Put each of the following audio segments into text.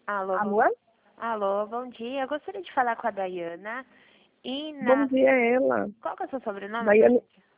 Alô, Alô? alô, bom dia. Eu gostaria de falar com a Dayana. Bom dia, ela. Qual que é o seu sobrenome? Daiane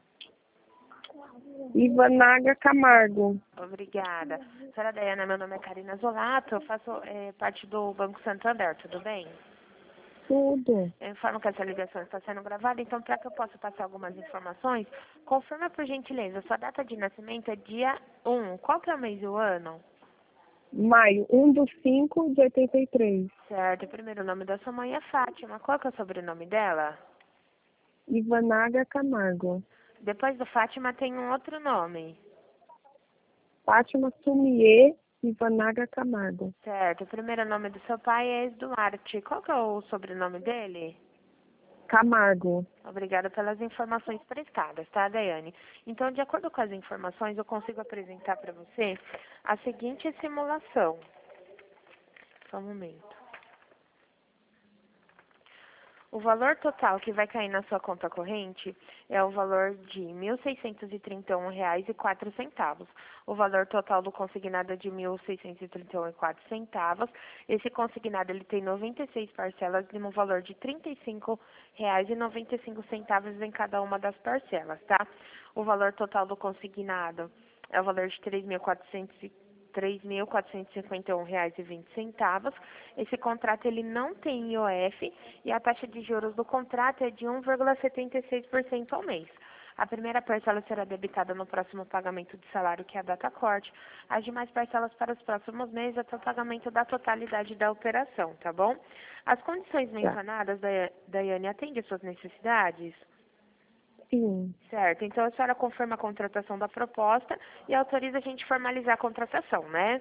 Ivanaga Camargo. Obrigada. Senhora Dayana, meu nome é Karina Zolato, eu faço parte do Banco Santander, tudo bem? Tudo. Eu informo que essa ligação está sendo gravada, então para que eu possa passar algumas informações, confirma por gentileza, sua data de nascimento é dia 1. Qual que é o mês e o ano? Maio, 1/5/83. Certo, o primeiro nome da sua mãe é Fátima. Qual que é o sobrenome dela? Ivanaga Camargo. Depois do Fátima tem um outro nome. Fátima Sumier Ivanaga Camargo. Certo, o primeiro nome do seu pai é Duarte. Qual que é o sobrenome dele? Camargo. Obrigada pelas informações prestadas, tá, Daiane? Então, de acordo com as informações, eu consigo apresentar para você a seguinte simulação. Só um momento. O valor total que vai cair na sua conta corrente é o valor de R$ 1.631,04. O valor total do consignado é de R$ 1.631,04. Esse consignado ele tem 96 parcelas de um valor de R$ 35,95 em cada uma das parcelas, tá? O valor total do consignado é o valor de R$ 3.451,20. Esse contrato ele não tem IOF e a taxa de juros do contrato é de 1,76% ao mês. A primeira parcela será debitada no próximo pagamento de salário, que é a data corte. As demais parcelas para os próximos meses até o pagamento da totalidade da operação, tá bom? As condições mencionadas, Daiane, atendem às suas necessidades? Sim. Certo, então a senhora confirma a contratação da proposta e autoriza a gente formalizar a contratação, né?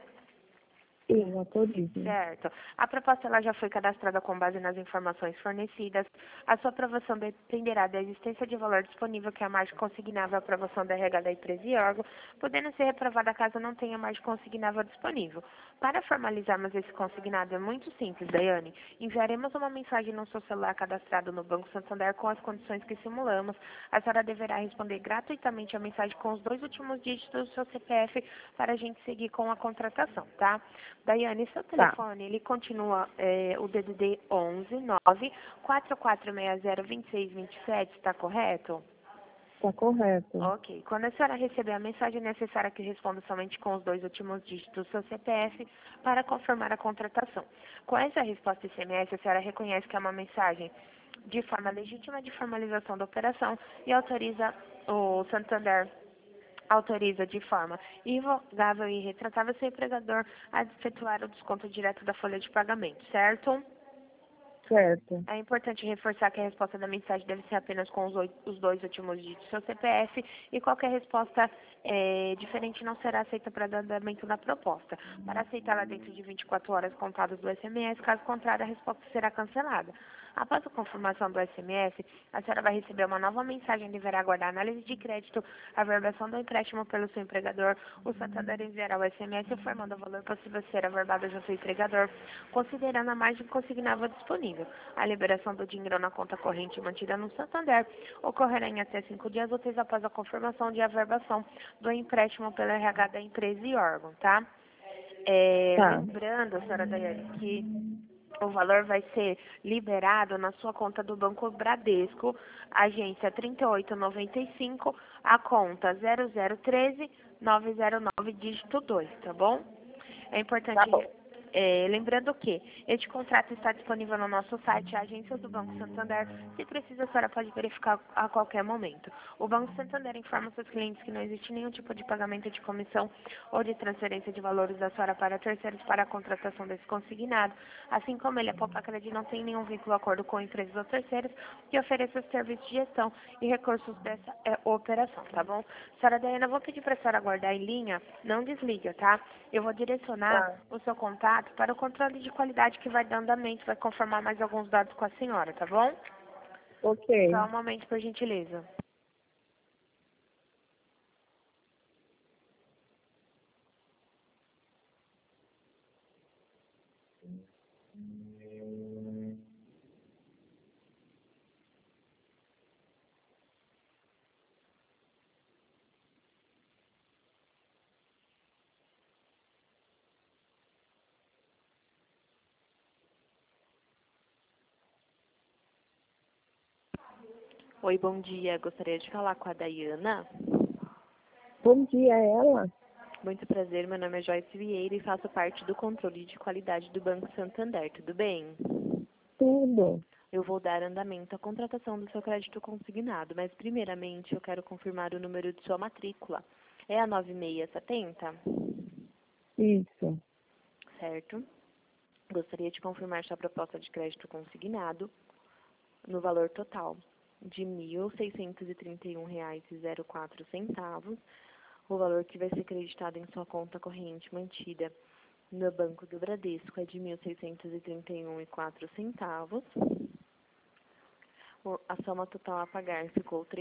Sim, autorizo. Certo. A proposta ela já foi cadastrada com base nas informações fornecidas. A sua aprovação dependerá da existência de valor disponível, que é a margem consignável à aprovação da RH da empresa e órgão, podendo ser reprovada caso não tenha margem consignável disponível. Para formalizarmos esse consignado é muito simples, Daiane. Enviaremos uma mensagem no seu celular cadastrado no Banco Santander com as condições que simulamos. A senhora deverá responder gratuitamente a mensagem com os 2 últimos dígitos do seu CPF para a gente seguir com a contratação, tá? Daiane, seu Tá. telefone, ele continua o DDD 11 9 4460 2627, está correto? Tá correto. Ok. Quando a senhora receber a mensagem, é necessário que responda somente com os 2 últimos dígitos do seu CPF para confirmar a contratação. Com essa resposta SMS, a senhora reconhece que é uma mensagem de forma legítima de formalização da operação e autoriza o Santander autoriza de forma irrevogável e irretratável seu empregador a efetuar o desconto direto da folha de pagamento, certo? Certo. É importante reforçar que a resposta da mensagem deve ser apenas com os 2 últimos dígitos do seu CPF e qualquer resposta diferente não será aceita para andamento da proposta. Para aceitá-la dentro de 24 horas contadas do SMS, caso contrário, a resposta será cancelada. Após a confirmação do SMS, a senhora vai receber uma nova mensagem e deverá aguardar a análise de crédito, a verbação do empréstimo pelo seu empregador. O Santander enviará o SMS informando o valor possível ser averbado ao seu empregador, considerando a margem consignável disponível. A liberação do dinheiro na conta corrente mantida no Santander ocorrerá em até 5 dias úteis após a confirmação de averbação do empréstimo pela RH da empresa e órgão, tá? Tá. Lembrando, senhora Daiane, que o valor vai ser liberado na sua conta do Banco Bradesco, agência 3895, a conta 0013-909, dígito 2, tá bom? É Tá importante, bom. lembrando que este contrato está disponível no nosso site, agências do Banco Santander. Se precisa, a senhora pode verificar a qualquer momento. O Banco Santander informa seus clientes que não existe nenhum tipo de pagamento de comissão ou de transferência de valores da senhora para terceiros para a contratação desse consignado, assim como ele, a Popacred, não tem nenhum vínculo ou acordo com empresas ou terceiros que ofereçam serviços de gestão e recursos dessa operação, tá bom? Senhora Daiana, eu vou pedir para a senhora aguardar em linha, não desliga, tá? Eu vou direcionar Tá. o seu contato para o controle de qualidade que vai dar andamento, vai confirmar mais alguns dados com a senhora, tá bom? Ok. Só um momento, por gentileza. Oi, bom dia. Gostaria de falar com a Dayana. Bom dia, ela? Muito prazer, meu nome é Joyce Vieira e faço parte do controle de qualidade do Banco Santander. Tudo bem? Tudo. Eu vou dar andamento à contratação do seu crédito consignado, mas primeiramente eu quero confirmar o número de sua matrícula. É a 9670? Isso. Certo. Gostaria de confirmar sua proposta de crédito consignado no valor total de R$ 1.631,04, o valor que vai ser creditado em sua conta corrente mantida no Banco do Bradesco é de R$ 1.631,04. A soma total a pagar ficou R$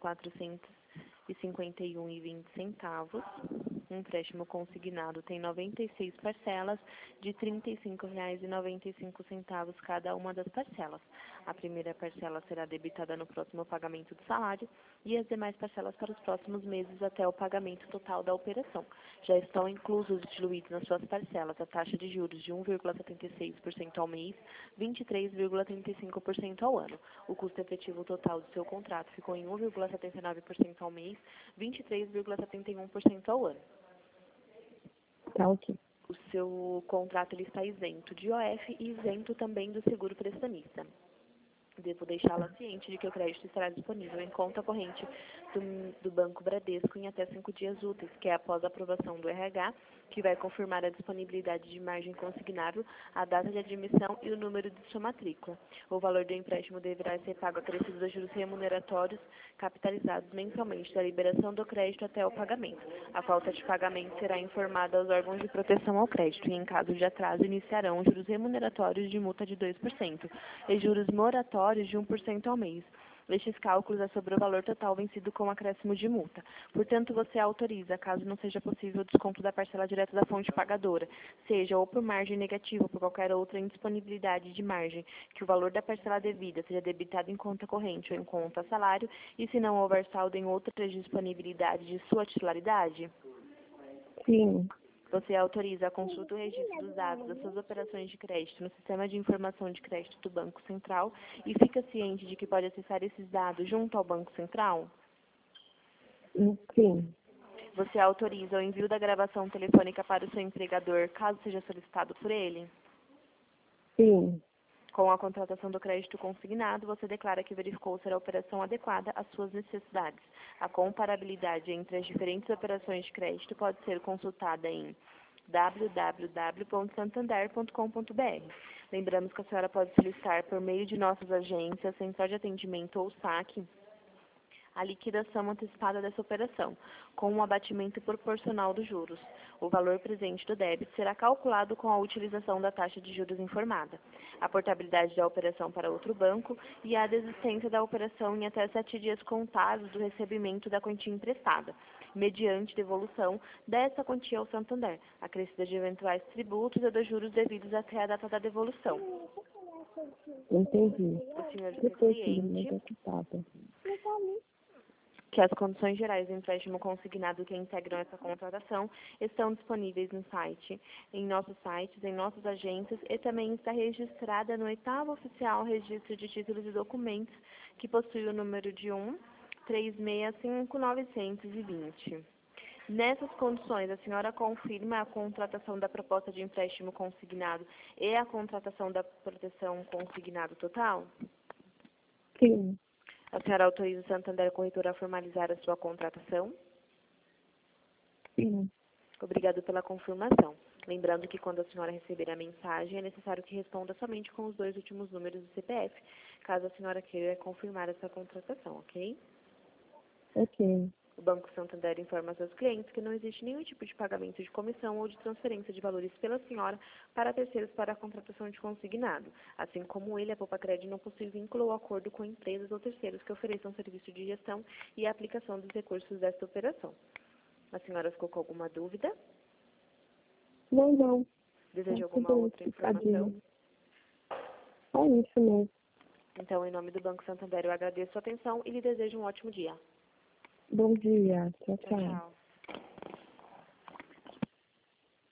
3.451,20. O empréstimo consignado tem 96 parcelas de R$ 35,95 cada uma das parcelas. A primeira parcela será debitada no próximo pagamento do salário e as demais parcelas para os próximos meses até o pagamento total da operação. Já estão inclusos e diluídos nas suas parcelas a taxa de juros de 1,76% ao mês, 23,35% ao ano. O custo efetivo total do seu contrato ficou em 1,79% ao mês, 23,71% ao ano. Tá ok. O seu contrato ele está isento de IOF e isento também do seguro prestamista. Devo deixá-la ciente de que o crédito estará disponível em conta corrente do Banco Bradesco em até 5 dias úteis, que é após a aprovação do RH, que vai confirmar a disponibilidade de margem consignável, a data de admissão e o número de sua matrícula. O valor do empréstimo deverá ser pago acrescido dos juros remuneratórios capitalizados mensalmente da liberação do crédito até o pagamento. A falta de pagamento será informada aos órgãos de proteção ao crédito e, em caso de atraso, iniciarão juros remuneratórios de multa de 2% e juros moratórios de 1% ao mês. Estes cálculos é sobre o valor total vencido com acréscimo de multa. Portanto, você autoriza, caso não seja possível o desconto da parcela direta da fonte pagadora, seja ou por margem negativa ou por qualquer outra indisponibilidade de margem, que o valor da parcela devida seja debitado em conta corrente ou em conta salário, e se não houver saldo em outra disponibilidade de sua titularidade? Sim. Você autoriza a consulta e o registro dos dados das suas operações de crédito no Sistema de Informação de Crédito do Banco Central e fica ciente de que pode acessar esses dados junto ao Banco Central? Sim. Você autoriza o envio da gravação telefônica para o seu empregador, caso seja solicitado por ele? Sim. Com a contratação do crédito consignado, você declara que verificou ser a operação adequada às suas necessidades. A comparabilidade entre as diferentes operações de crédito pode ser consultada em www.santander.com.br. Lembramos que a senhora pode solicitar por meio de nossas agências, central de atendimento ou saque, a liquidação antecipada dessa operação, com um abatimento proporcional dos juros. O valor presente do débito será calculado com a utilização da taxa de juros informada, a portabilidade da operação para outro banco e a desistência da operação em até 7 dias contados do recebimento da quantia emprestada, mediante devolução dessa quantia ao Santander, acrescida de eventuais tributos e dos juros devidos até a data da devolução. Entendi. O senhor está Depois ciente ocupada. que as condições gerais do empréstimo consignado que integram essa contratação estão disponíveis no site, em nossos sites, em nossas agências e também está registrada no 8º Oficial Registro de Títulos e Documentos, que possui o número de 1365920. Nessas condições, a senhora confirma a contratação da proposta de empréstimo consignado e a contratação da proteção consignado total? Sim. A senhora autoriza o Santander Corretora a formalizar a sua contratação? Sim. Obrigado pela confirmação. Lembrando que quando a senhora receber a mensagem, é necessário que responda somente com os 2 últimos números do CPF, caso a senhora queira confirmar essa contratação, ok? Ok. O Banco Santander informa aos seus clientes que não existe nenhum tipo de pagamento de comissão ou de transferência de valores pela senhora para terceiros para a contratação de consignado. Assim como ele, a Poupa-Crédito não possui vínculo ou acordo com empresas ou terceiros que ofereçam serviço de gestão e aplicação dos recursos desta operação. A senhora ficou com alguma dúvida? Não. Deseja alguma outra informação? É isso mesmo. Então, em nome do Banco Santander, eu agradeço a atenção e lhe desejo um ótimo dia. Bom dia. Tchau, Tchau, tchau. tchau.